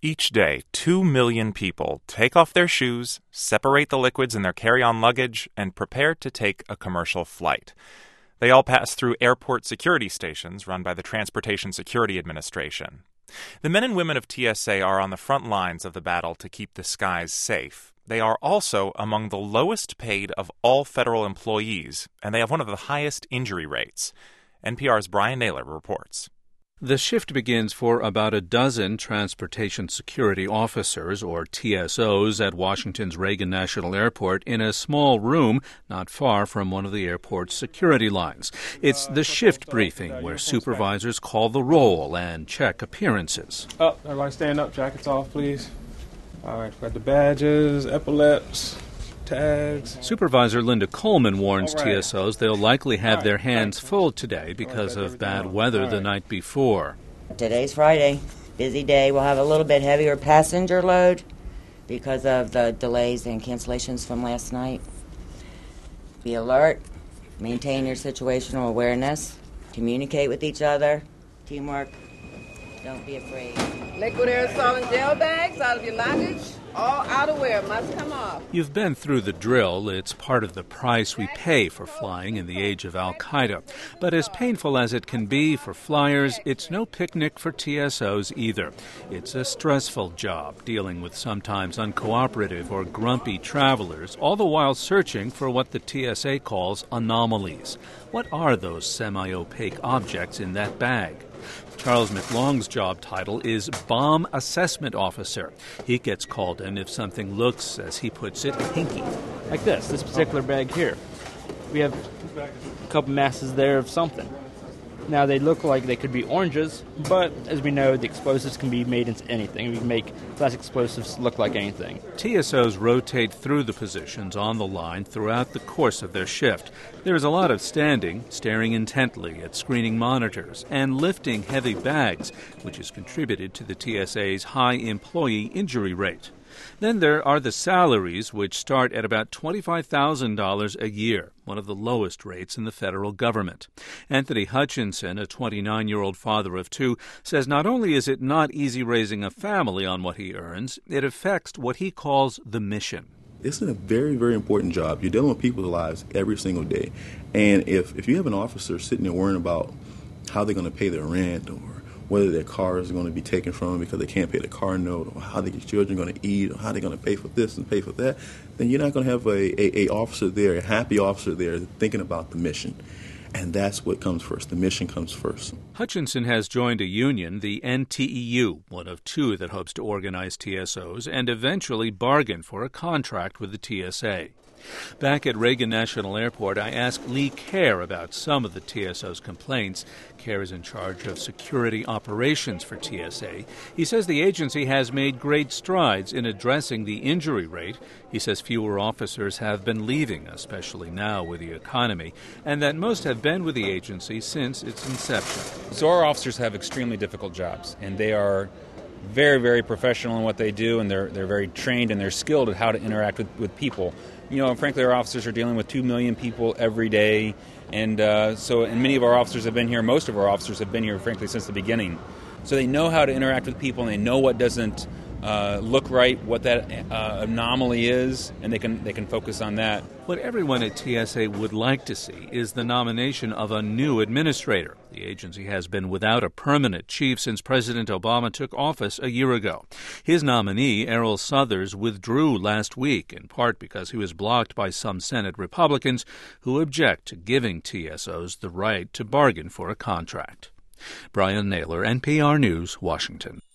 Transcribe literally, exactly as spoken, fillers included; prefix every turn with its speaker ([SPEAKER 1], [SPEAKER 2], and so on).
[SPEAKER 1] Each day, two million people take off their shoes, separate the liquids in their carry-on luggage, and prepare to take a commercial flight. They all pass through airport security stations run by the Transportation Security Administration. The men and women of T S A are on the front lines of the battle to keep the skies safe. They are also among the lowest paid of all federal employees, and they have one of the highest injury rates. N P R's Brian Naylor reports.
[SPEAKER 2] The shift begins for about a dozen Transportation Security Officers, or T S Os, at Washington's Reagan National Airport in a small room not far from one of the airport's security lines. It's the shift briefing where supervisors call the roll and check appearances.
[SPEAKER 3] Up, everybody stand up, jackets off, please. All right, got the badges, epaulets, tags.
[SPEAKER 2] Supervisor Linda Coleman warns right. T S Os they'll likely have right. their hands full today because of bad weather right. the night before.
[SPEAKER 4] Today's Friday, busy day. We'll have a little bit heavier passenger load because of the delays and cancellations from last night. Be alert, maintain your situational awareness, communicate with each other, teamwork. Don't be afraid.
[SPEAKER 5] Liquid aerosol and gel bags out of your luggage. All outerwear must come off.
[SPEAKER 2] You've been through the drill. It's part of the price we pay for flying in the age of Al-Qaeda. But as painful as it can be for flyers, it's no picnic for T S Os either. It's a stressful job, dealing with sometimes uncooperative or grumpy travelers, all the while searching for what the T S A calls anomalies. What are those semi-opaque objects in that bag? Charles McLong's job title is Bomb Assessment Officer. He gets called in if something looks, as he puts it, hinky.
[SPEAKER 6] Like this, this particular bag here. We have a couple masses there of something. Now, they look like they could be oranges, but as we know, the explosives can be made into anything. We can make plastic explosives look like anything.
[SPEAKER 2] T S Os rotate through the positions on the line throughout the course of their shift. There is a lot of standing, staring intently at screening monitors, and lifting heavy bags, which has contributed to the T S A's high employee injury rate. Then there are the salaries, which start at about twenty-five thousand dollars a year, one of the lowest rates in the federal government. Anthony Hutchinson, a twenty-nine-year-old father of two, says not only is it not easy raising a family on what he earns, it affects what he calls the mission.
[SPEAKER 7] This is a very, very important job. You're dealing with people's lives every single day. And if, if you have an officer sitting there worrying about how they're going to pay their rent or whether their car is going to be taken from them because they can't pay the car note, or how their children are going to eat, or how they're going to pay for this and pay for that, then you're not going to have a, a, a officer there, a happy officer there thinking about the mission. And that's what comes first. The mission comes first.
[SPEAKER 2] Hutchinson has joined a union, the N T E U, one of two that hopes to organize T S Os and eventually bargain for a contract with the T S A. Back at Reagan National Airport, I asked Lee Kerr about some of the T S O's complaints. Kerr is in charge of security operations for T S A. He says the agency has made great strides in addressing the injury rate. He says fewer officers have been leaving, especially now with the economy, and that most have been with the agency since its inception.
[SPEAKER 8] So our officers have extremely difficult jobs, and they are very, very professional in what they do, and they're they're very trained and they're skilled at how to interact with, with people. You know, and frankly, our officers are dealing with two million people every day, and uh, so and many of our officers have been here, most of our officers have been here, frankly, since the beginning. So they know how to interact with people, and they know what doesn't uh, look right, what that uh, anomaly is, and they can they can focus on that.
[SPEAKER 2] What everyone at T S A would like to see is the nomination of a new administrator. The agency has been without a permanent chief since President Obama took office a year ago. His nominee, Errol Southers, withdrew last week, in part because he was blocked by some Senate Republicans who object to giving T S Os the right to bargain for a contract. Brian Naylor, N P R News, Washington.